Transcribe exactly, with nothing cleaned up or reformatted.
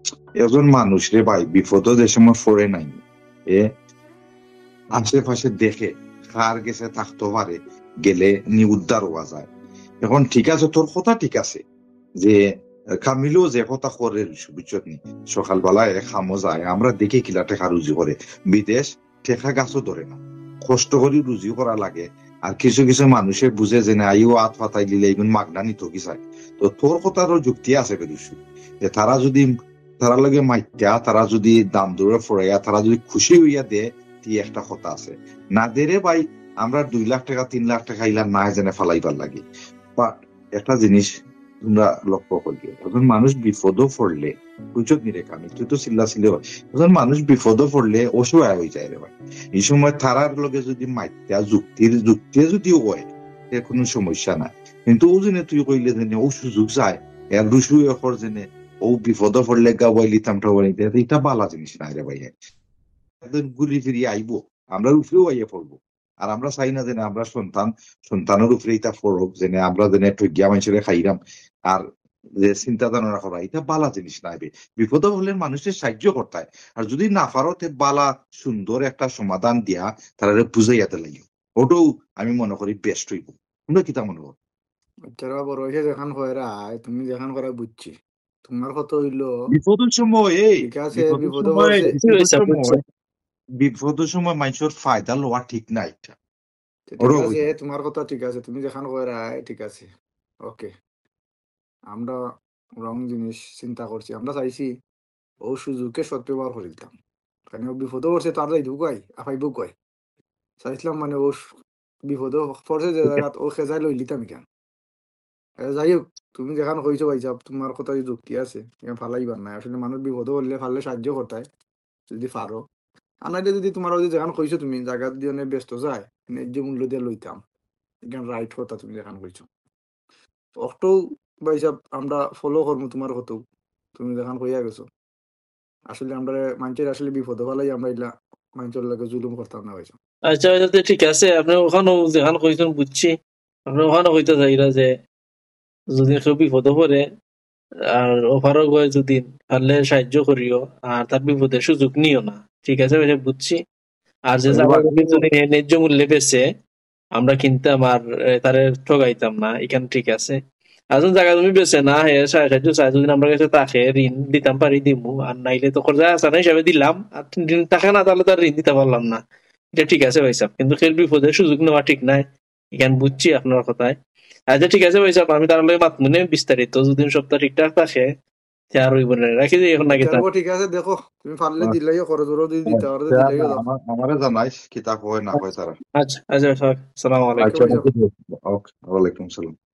একজন মানুষ রে ভাই বিপদ যে সময় পড়ে নাই, এ আশেপাশে দেখে কার গেছে থাকতে পারে, গেলে নি উদ্ধার হওয়া যায়। এখন ঠিক আছে, তোর কথা ঠিক আছে যে কামিলেও যে কথা করে বুঝছত নি, সকালবেলায় খামো যায়, আমরা দেখি কিলা টেকা রুজি করে, বিদেশ টেকা গাছও ধরে না, কষ্ট করি রুজি করা লাগে। আর কিছু কিছু মানুষে বুঝে যে না আইও হাত পাতাই দিলে এগুন মাগনা নিত কি চাই। তো তোর কথারও যুক্তি আছে বেরুসু, যে তারা যদি তারা লগে মাইত্যা, তারা যদি দাম দৌড়ে ফড়াইয়া, তারা যদি খুশি হইয়া দে, তি একটা কথা আছে। না দেরে ভাই আমরা দুই লাখ টাকা তিন লাখ টাকা ইলা না জেনে ফালাইবার লাগে। বাট একটা জিনিস তোমরা লক্ষ্য করিও, এখন মানুষ বিপদও পড়লে বুঝত নি রে কামি, তুই তো চিল্লা চিল্লি হয়, এখন মানুষ বিপদও পড়লে অসহায় হয়ে যায় রে ভাই। এই সময় তারার লগে যদি মাইত্যা যুক্তির যুক্তি যদিও হয়, এর কোনো সমস্যা নাই। কিন্তু ও জেনে তুই কইলে জেনে ও সুযোগ চায়, এর রুসু এখর জেনে ও বিপদও পড়লে গাওয়াই লিতাম ঠাওয়াই, এটা বালা জিনিস নাই রে ভাই। একদিন ঘুরি ফিরি আইবো, আমরা উপরেও আইয়া পড়বো। আর আমরা চাই না যে আমরা সন্তান সন্তানের উপরে এটা পড়ব, যে আমরা যেন একটু গিয়া মানুষের খাইলাম আর যে চিন্তা ধারণা করা, এটা বালা জিনিস নাই। বিপদ হলে মানুষের সাহায্য করতে হয়, আর যদি না পারো তে বালা সুন্দর একটা সমাধান দিয়া তারা বুঝাইয়াতে লাগিও, ওটাও আমি মনে করি বেস্ট হইব। তোমরা কিতা মনে করো? বাচ্চারা বড় হয়েছে যেখান কয়রা, তুমি যেখান করা বুঝছি, তোমার কথা হইলো বিপদের সময় এই ঠিক আছে, বিপদের বিপদে সময় পড়ছে, বিপদের সময় বিপদের সময় মানুষের ফায়দা লওয়া ঠিক নাই, এটা তো ঠিক ওটাও আছে, হইতাম। তোমার কথা ঠিক আছে, তুমি যেখান কয়রা ঠিক আছে, ওকে। আমরা রং জিনিস চিন্তা করছি, আমরা চাইছি ও সুযোগকে সৎ ব্যবহার করে দিতাম। কারণ ও বিপদে পড়ছে, তার যাইতেও কয় আফাইব কয়, চাইছিলাম মানে ও বিপদে পড়ছে যে জায়গাত ও খেজাই লই লিতাম কেন। যাই হোক, তুমি যেখান কইছো ভাই সাহেব, তোমার কথা যুক্তি আছে, ফালাইবার নাই। আসলে মানুষ বিপদে পড়লে ফাললে সাহায্য করতে হয় যদি পারো। আর নাইলে যদি তোমার ওই যেখান কইছো তুমি জায়গা দিয়ে অনেক ব্যস্ত যায়, ন্যায্য মূল্য দিয়ে লইতাম, এখান রাইট কথা তুমি যেখান কইছো। অক্টো ভাই সাহেব আমরা ফলো করবো তোমার কতও, তুমি যেখান কইয়া গেছো। আসলে আমরা মানুষের আসলে বিপদ ফেলাই আমরা এগুলা মানুষের লাগে জুলুম করতাম না ভাইসাব। আচ্ছা আচ্ছা, ঠিক আছে, আপনি ওখানে যেখান কইছেন বুঝছি, আপনি ওখানে কইতে চাইরা যে যদি কেউ বিপদে পড়ে আর ওভারও গয় যদি পারলে সাহায্য করিও, আর তার বিপদের সুযোগ নিও না, ঠিক আছে ভাই, বুঝছি। আর যে তাহলে জায়গা ভাই জমি যদি ন্যায্য মূল্যে বেচে আমরা কিনতাম আর এ, তারে ঠগাইতাম না, এখানে ঠিক আছে। আর যখন জায়গা জমি বেচে না হে সাহায্য চাই, যদি আমরা কাছে তাকে ঋণ দিতাম পারি দিমু, আর নাইলে তো খরচা আছে না হিসাবে দিলাম, আর ঋণ টাকা না তাহলে তার ঋণ দিতে পারলাম না, এটা ঠিক আছে ভাই সাহেব। কিন্তু খেল বিপদের সুযোগ নেওয়া ঠিক নাই, এখানে বুঝছি আপনার কথায়। আচ্ছা ঠিক আছে ভাই সাহেব, আমি তার লগে মাত মনে বিস্তারিত যদি সপ্তাহ ঠিকঠাক থাকে আর ওই বলে রাখি দিই এখন নাকি তা। ঠিক আছে, দেখো তুমি পারলে দিলাইও, খরচ যদি দিতে পারো আচ্ছা, দিলাইও দাও। আমার আমারে জানাইস কিতা হয় না হয় তারা। আচ্ছা আচ্ছা, সালাম আলাইকুম। আচ্ছা, ওকে ভাই সাহেব। ওকে, ওয়ালাইকুম সালাম।